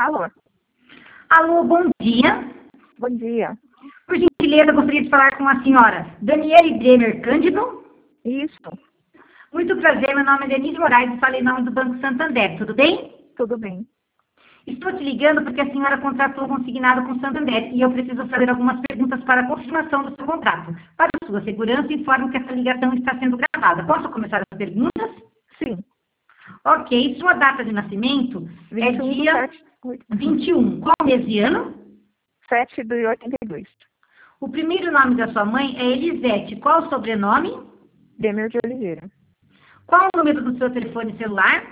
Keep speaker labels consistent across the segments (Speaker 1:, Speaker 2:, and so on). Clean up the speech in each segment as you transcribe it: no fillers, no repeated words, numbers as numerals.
Speaker 1: Alô?
Speaker 2: Alô, bom dia.
Speaker 1: Bom dia.
Speaker 2: Por gentileza, gostaria de falar com a senhora Daniele Bremer Cândido.
Speaker 1: Isso,
Speaker 2: Muito prazer, meu nome é Denise Moraes e falei em nome do Banco Santander, tudo bem?
Speaker 1: tudo bem.
Speaker 2: Estou te ligando porque a senhora contratou um consignado com o Santander e eu preciso fazer algumas perguntas para a confirmação do seu contrato. Para sua segurança, informo que essa ligação está sendo gravada. Posso começar as perguntas?
Speaker 1: Sim.
Speaker 2: Ok, sua data de nascimento é
Speaker 1: 21
Speaker 2: dia 21. Qual mês e ano?
Speaker 1: 7 de 82.
Speaker 2: O primeiro nome da sua mãe é Elisete. Qual o sobrenome?
Speaker 1: Demer de Oliveira.
Speaker 2: Qual o número do seu telefone celular?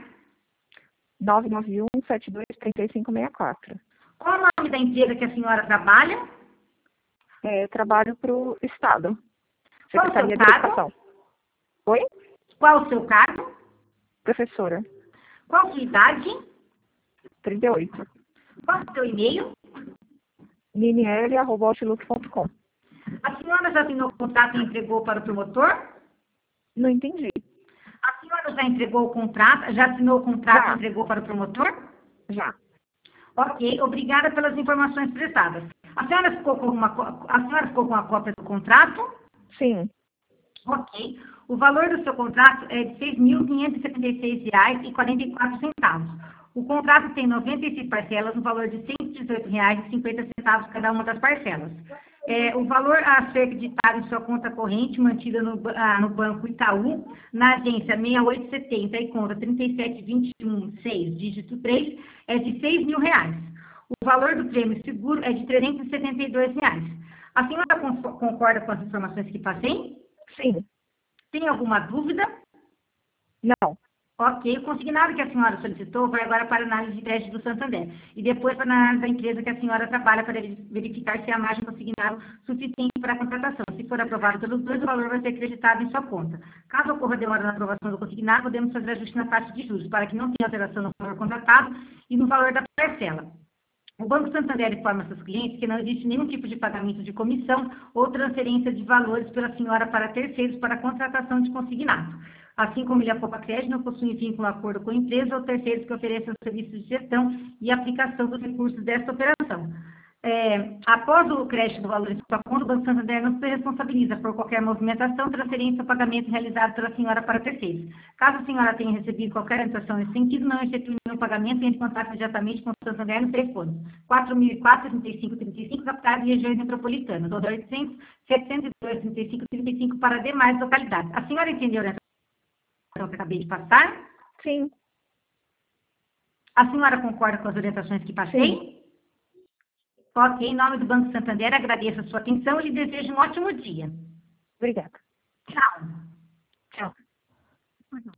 Speaker 1: 991-72-3564.
Speaker 2: Qual o nome da empresa que a senhora trabalha?
Speaker 1: Eu trabalho para o Estado.
Speaker 2: Qual o seu
Speaker 1: Secretaria de
Speaker 2: cargo?
Speaker 1: Educação. Oi?
Speaker 2: Qual o seu cargo?
Speaker 1: Professora.
Speaker 2: Qual a sua idade?
Speaker 1: 38.
Speaker 2: Qual o seu e-mail?
Speaker 1: niniel@outlook.com.
Speaker 2: A senhora já assinou o contrato e entregou para o promotor?
Speaker 1: Não entendi.
Speaker 2: A senhora já entregou o contrato, já assinou o contrato
Speaker 1: Já.
Speaker 2: e entregou para o promotor?
Speaker 1: Já.
Speaker 2: Ok, obrigada pelas informações prestadas. A senhora ficou com a cópia do contrato?
Speaker 1: Sim.
Speaker 2: Ok. O valor do seu contrato é de R$ 6.576,44. O contrato tem 96 parcelas, no valor de R$ 118,50 cada uma das parcelas. O valor a ser acreditado em sua conta corrente, mantida no Banco Itaú, na agência 6870 e conta 37216, dígito 3, é de R$ 6.000. O valor do prêmio seguro é de R$ 372. A senhora concorda com as informações que passei?
Speaker 1: Sim.
Speaker 2: Tem alguma dúvida?
Speaker 1: Não.
Speaker 2: Ok, o consignado que a senhora solicitou vai agora para a análise de crédito do Santander e depois para a análise da empresa que a senhora trabalha para verificar se a margem consignado suficiente para a contratação. Se for aprovado pelos dois, o valor vai ser acreditado em sua conta. Caso ocorra demora na aprovação do consignado, podemos fazer ajuste na taxa de juros para que não tenha alteração no valor contratado e no valor da parcela. O Banco Santander informa seus clientes que não existe nenhum tipo de pagamento de comissão ou transferência de valores pela senhora para terceiros para a contratação de consignado. Assim como ele apoia crédito, não possui vínculo a acordo com a empresa ou terceiros que ofereçam serviços de gestão e aplicação dos recursos desta operação. Após o crédito do valor em sua conta, o Banco Santander não se responsabiliza por qualquer movimentação, transferência ou pagamento realizado pela senhora para terceiros. Caso a senhora tenha recebido qualquer orientação nesse sentido, não efetue nenhum pagamento, entre em contato imediatamente com o Santander no telefone 4004-3535, capitais e regiões metropolitanas, ou 800-702-3535 para demais localidades. A senhora entendeu a orientação que eu acabei de passar?
Speaker 1: Sim.
Speaker 2: A senhora concorda com as orientações que passei?
Speaker 1: Sim.
Speaker 2: Ok, em nome do Banco Santander, agradeço a sua atenção e lhe desejo um ótimo dia.
Speaker 1: Obrigada.
Speaker 2: Tchau.